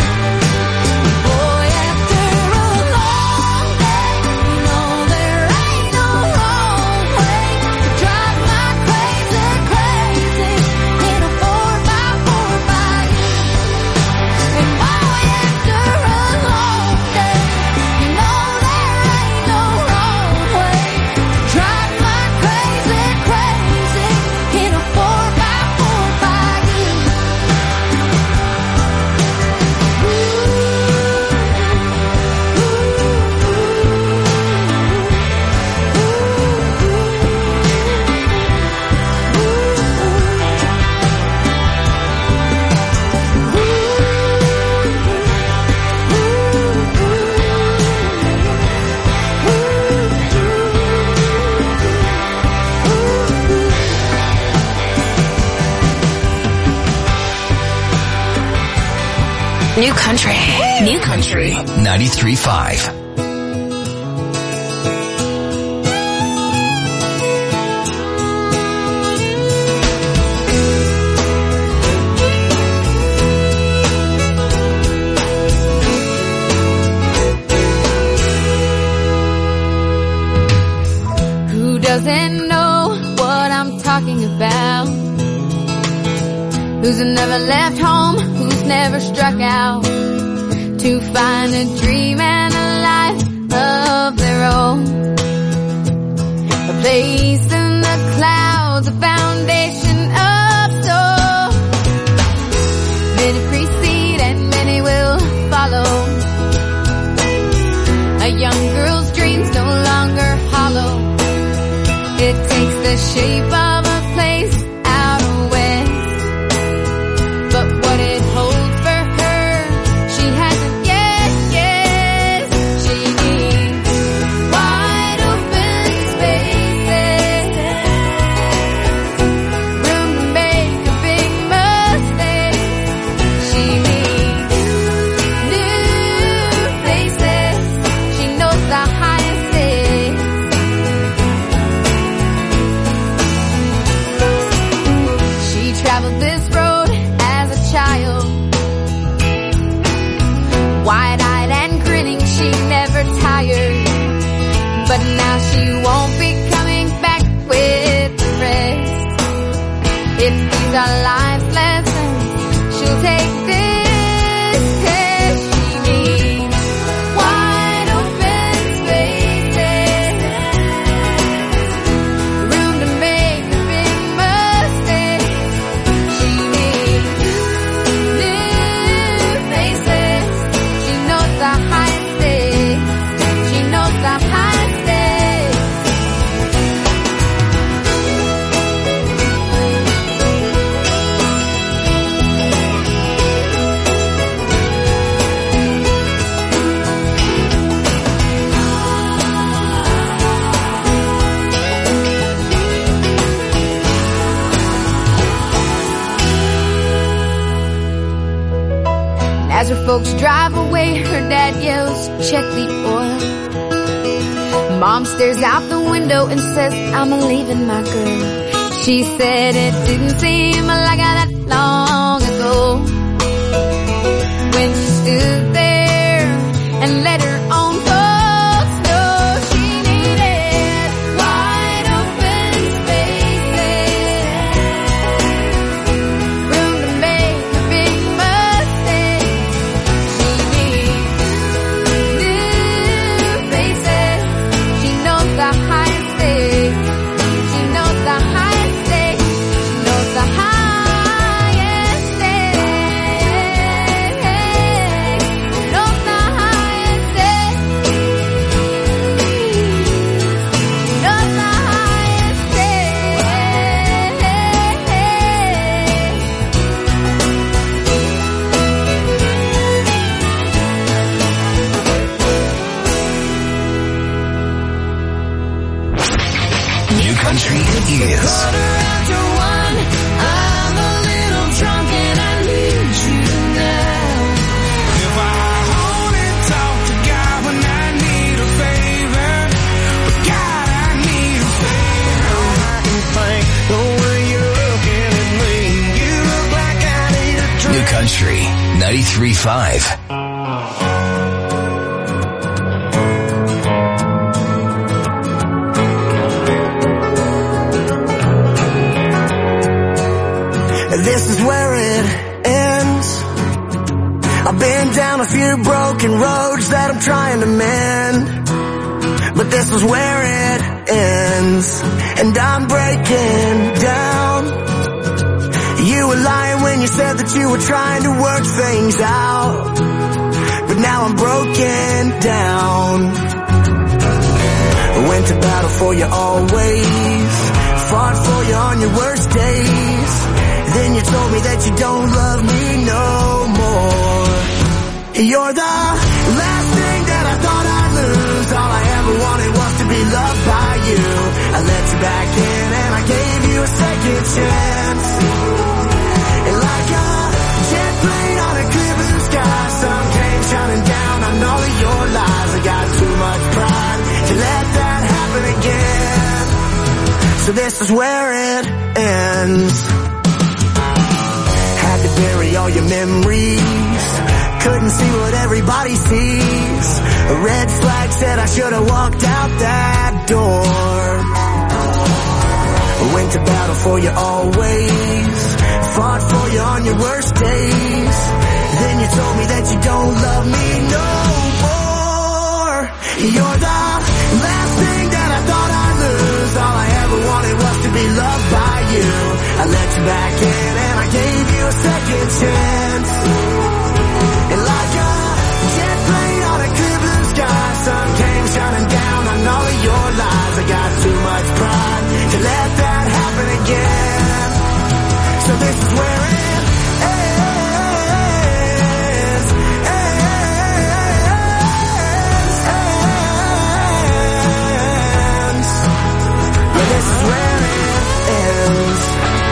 Boy, after a long day, you know there ain't no wrong way to drive my crazy, crazy in a four by four by you. And boy, after a long day, you know there ain't no wrong way to drive my crazy, crazy in a four by four by you. New Country. New Country. ninety-three point five. doesn't know what I'm talking about. Who's never left home, who's never struck out to find a dream and a life of their own. A place in the clouds, a foundation of soul. Many precede and many will follow. A young girl's dreams no longer hollow. It takes the shape of a place out west. But what it holds for her, she hasn't yet guessed. She needs wide open spaces, room to make a big mistake. She needs new faces. She knows the highest stakes. She traveled this road as a child, wide-eyed and grinning, she never tired. But now she won't be coming back with the rest. If these are life lessons, she'll take this test. She needs wide open spaces, room to make a big mistake. She needs new faces. She knows the highest stakes. She knows the highest stakes. As her folks drive away, her dad yells, check the oil. Mom stares out the window and says, I'm leaving my girl. She said it didn't seem like that long ago, when she stood there and let her own folks know she needed wide open spaces, room to make a big mistake. She needs new faces. She knows the highest stakes. She knows the highest stakes. She knows the highest stakes. She knows the highest stakes. She knows the highest New Country is I'm a little drunk and I need you now. If I only talk to God when I need a favor, but God, I need a favor. I can think the way you're looking at me. You look like I need a drink. New Country ninety-three point five. This is where it ends. I've been down a few broken roads that I'm trying to mend, but this is where it ends, and I'm breaking down. You were lying when you said that you were trying to work things out, but now I'm broken down. Went to battle for you always, fought for you on your worst days. Then you told me that you don't love me no more. You're the last thing that I thought I'd lose. All I ever wanted was to be loved by you. I let you back in and I gave you a second chance. And like a jet plane on a clear blue sky, sun came shining down on all of your lies. I got too much pride to let that happen again. So this is where it ends. To bury all your memories, couldn't see what everybody sees. A red flag said I should have walked out that door. there for you always. Fought for you on your worst days. Then you told me that you don't love me no more. You're the last thing that I thought I'd lose. All I ever wanted was to be loved by you. I let you back in and I gave you a second chance. And like a jet plane on a clear blue sky, sun came shining down on all of your lies. I got too much pride to let that happen again. So this is where it ends, ends, ends. Yeah, this is where it ends.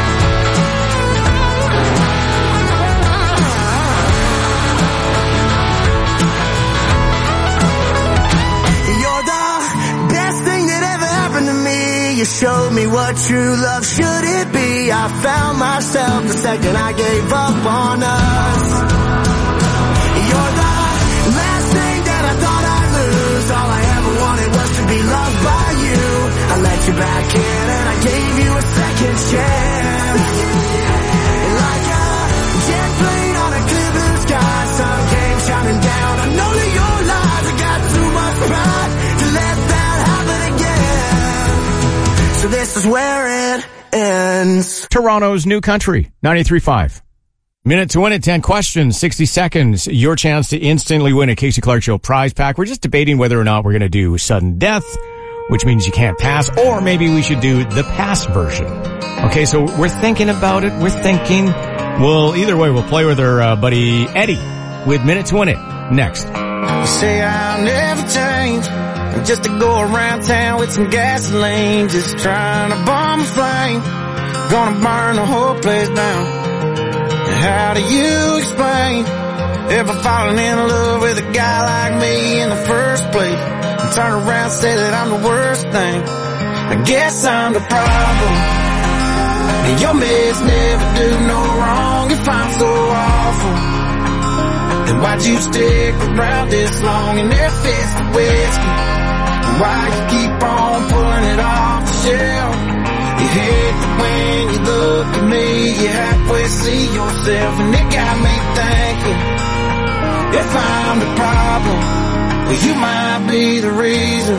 You're the best thing that ever happened to me. You showed me what true love should it be. I found myself the second I gave up on us. You're the last thing that I thought I'd lose. All I ever wanted was to be loved by you. I let you back in and I gave you a second chance. And like a jet plane on a clear blue sky, sun came shining down on all of your lies. I got too much pride to let that happen again. So this is where it ends. Toronto's New Country, ninety-three point five. Minute to win it, ten questions, sixty seconds. Your chance to instantly win a Casey Clark Show prize pack. We're just debating whether or not we're going to do sudden death, which means you can't pass, or maybe we should do the pass version. Okay, so we're thinking about it. We're thinking. Well, either way, we'll play with our uh, buddy Eddie with Minute to Win It next. You say I'll never change, just to go around town with some gasoline, just trying to bomb a flame, gonna burn the whole place down. How do you explain ever falling in love with a guy like me in the first place, and turn around and say that I'm the worst thing? I guess I'm the problem, and your mess never do no wrong. If I'm so awful, then why'd you stick around this long and there fits the whiskey? Why you keep on pulling it off the shelf? You hate it when you look at me, you halfway see yourself, and it got me thinking, if I'm the problem, well you might be the reason.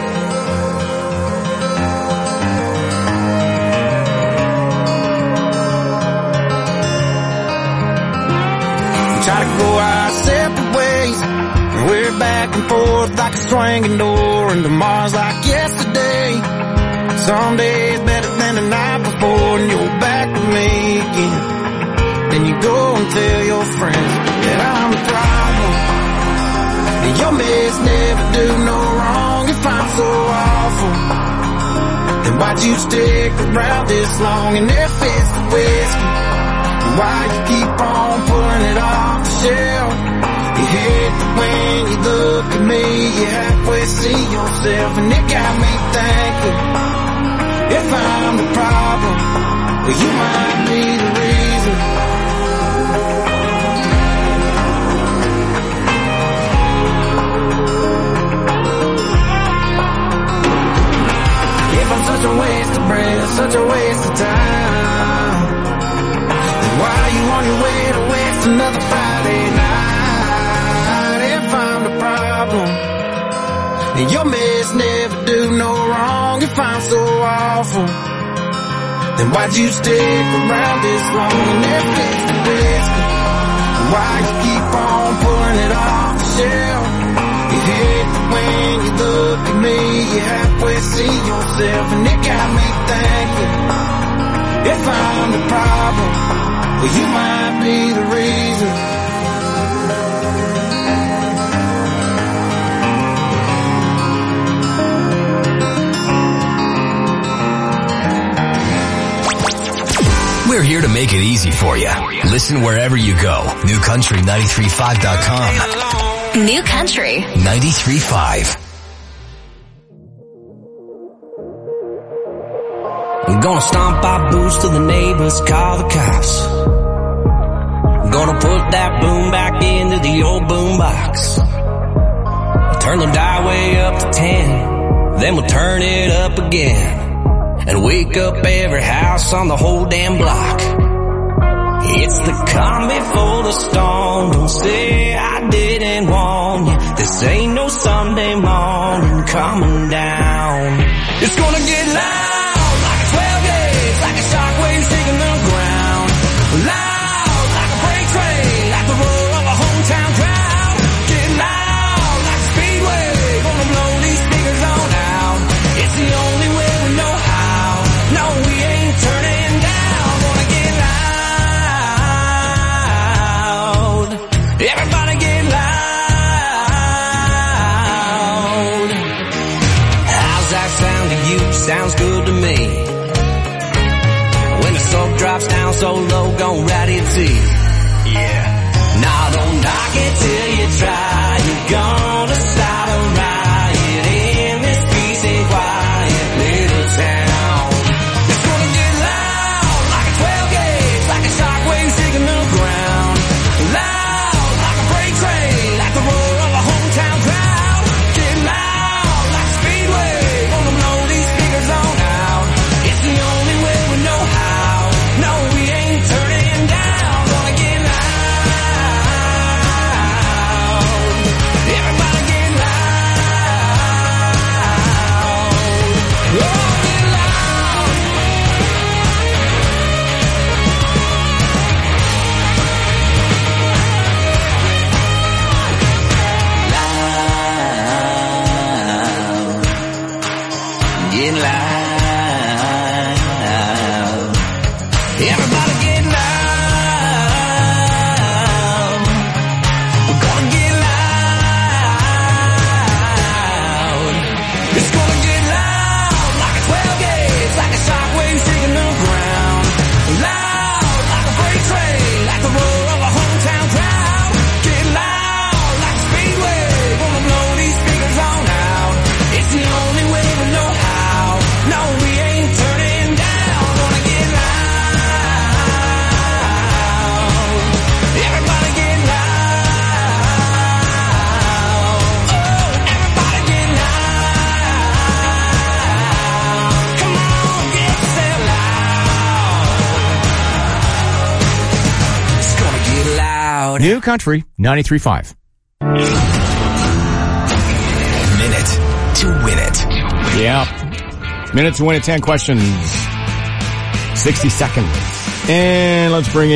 We try to go our separate ways, we're back and forth like a swinging door, and tomorrow's like yesterday. Some days better than the night before, and you're back with me again. Then you go and tell your friends that I'm the problem, and your mess never do no wrong. If I'm so awful, then why'd you stick around this long and there fits the whiskey? Why you keep on pulling it off the shelf? You hate it when you look at me, you halfway see yourself, and it got me thinking, if I'm the problem, well you might be the reason. If I'm such a waste of breath, such a waste of time, then why are you on your way to waste another Friday night? If I'm the problem, and your mess never do no wrong. If I'm so awful, then why'd you stick around this long and there fits the whiskey? Why you keep on pulling it off the shelf? You hate it when you look at me, you halfway see yourself, and it got me thinking, if I'm the problem, well you might be the reason. We're here to make it easy for you. Listen wherever you go. New Country nine three five dot com. New Country ninety-three point five. I'm gonna stomp our boots till the neighbors call the cops. I'm gonna put that boom back into the old boom box. Turn the dial way up to ten, then we'll turn it up again. and wake up every house on the whole damn block. It's the calm before the storm. Don't say I didn't warn you. This ain't no Sunday morning coming down. It's gonna get loud like a twelve gauge, like a shockwave shaking the ground. Loud like a freight train, like the roar of a hometown crowd. Get loud like a speedway, gonna blow these speakers on out. It's the only way we know how. No, we ain't turning down. Gonna get loud. Everybody get loud. How's that sound to you? Sounds good to me. When the smoke drops down so low, gon' rat your teeth. Yeah. Nah, don't knock it till you try. You're gonna start a riot in this peace and quiet little town. It's gonna get loud like a twelve gauge, like a shockwave shaking the ground. Loud like a freight train, like the roar of a hometown crowd. Get loud like a speedway, gonna blow these speakers on out. It's the only way we know how. No, we ain't turning down. Gonna get loud. Everybody get loud. Oh, get loud. Get loud. Everybody get loud. We're gonna get loud. It's gonna get loud like a twelve gauge, like a shockwave shaking the ground. Loud like a freight train, like the roar of a hometown crowd. Get loud like a speedway, gonna blow these speakers on out. It's the only way we know how. No, we ain't turning down. Gonna get loud. Everybody get loud. Oh, everybody get loud. Come on, get yourself loud. It's gonna get loud. New Country ninety-three point five. Minute to win it. Yeah. Minute to win it, ten questions. sixty seconds. And let's bring in